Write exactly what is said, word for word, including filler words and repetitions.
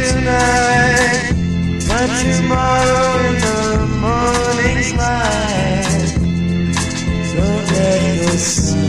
tonight, but tomorrow in the morning's light, so let the sun